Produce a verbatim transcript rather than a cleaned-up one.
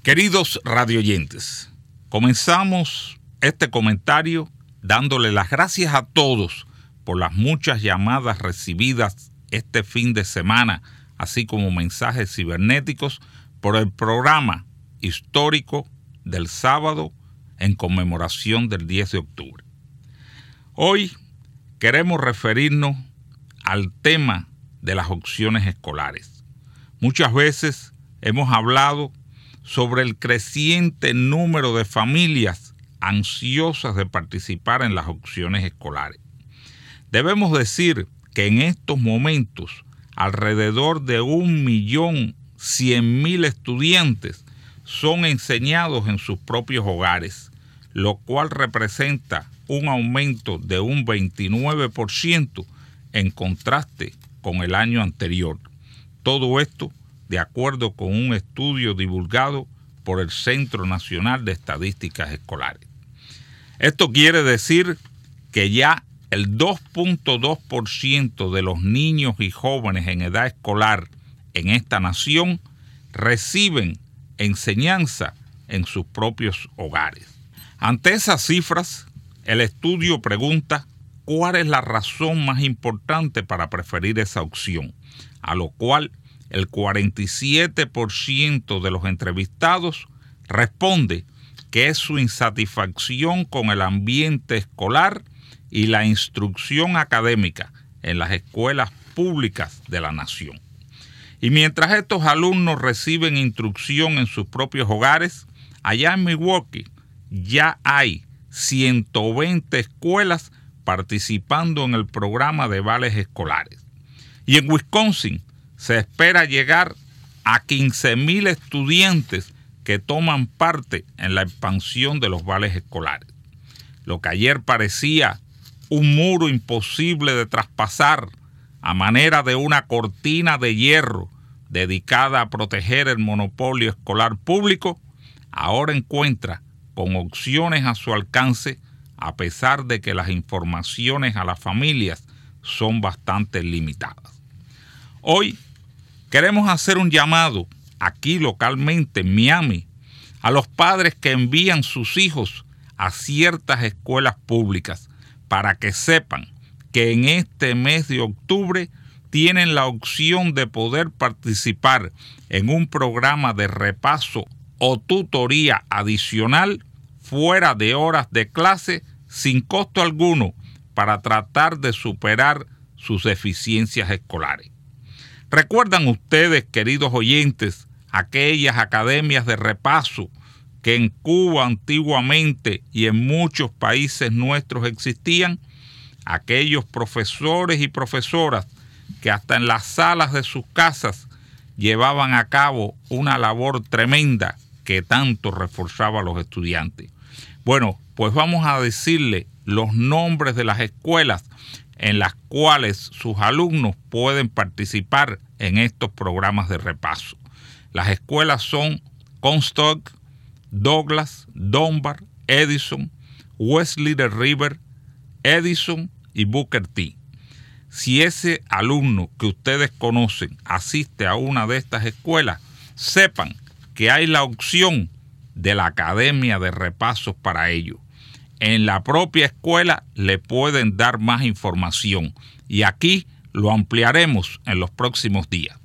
Queridos radioyentes, comenzamos este comentario dándole las gracias a todos por las muchas llamadas recibidas este fin de semana, así como mensajes cibernéticos por el programa histórico del sábado en conmemoración del diez de octubre. Hoy queremos referirnos al tema de las opciones escolares. Muchas veces hemos hablado sobre el creciente número de familias ansiosas de participar en las opciones escolares. Debemos decir que en estos momentos alrededor de un millón cien mil estudiantes son enseñados en sus propios hogares, lo cual representa un aumento de un veintinueve por ciento en contraste con el año anterior. Todo esto de acuerdo con un estudio divulgado por el Centro Nacional de Estadísticas Escolares. Esto quiere decir que ya el dos punto dos por ciento de los niños y jóvenes en edad escolar en esta nación reciben enseñanza en sus propios hogares. Ante esas cifras, el estudio pregunta cuál es la razón más importante para preferir esa opción, a lo cual el cuarenta y siete por ciento de los entrevistados responde que es su insatisfacción con el ambiente escolar y la instrucción académica en las escuelas públicas de la nación. Y mientras estos alumnos reciben instrucción en sus propios hogares, allá en Milwaukee ya hay ciento veinte escuelas participando en el programa de vales escolares. Y en Wisconsin se espera llegar a quince mil estudiantes que toman parte en la expansión de los vales escolares. Lo que ayer parecía un muro imposible de traspasar a manera de una cortina de hierro dedicada a proteger el monopolio escolar público, ahora encuentra con opciones a su alcance, a pesar de que las informaciones a las familias son bastante limitadas. Hoy queremos hacer un llamado aquí localmente en Miami a los padres que envían sus hijos a ciertas escuelas públicas para que sepan que en este mes de octubre tienen la opción de poder participar en un programa de repaso o tutoría adicional fuera de horas de clase sin costo alguno para tratar de superar sus deficiencias escolares. ¿Recuerdan ustedes, queridos oyentes, aquellas academias de repaso que en Cuba antiguamente y en muchos países nuestros existían? Aquellos profesores y profesoras que hasta en las salas de sus casas llevaban a cabo una labor tremenda que tanto reforzaba a los estudiantes. Bueno, pues vamos a decirle los nombres de las escuelas en las cuales sus alumnos pueden participar en estos programas de repaso. Las escuelas son Comstock, Douglas, Dunbar, Edison, West Little River, Edison y Booker T. Si ese alumno que ustedes conocen asiste a una de estas escuelas, sepan que hay la opción de la academia de repasos para ello. En la propia escuela le pueden dar más información y aquí lo ampliaremos en los próximos días.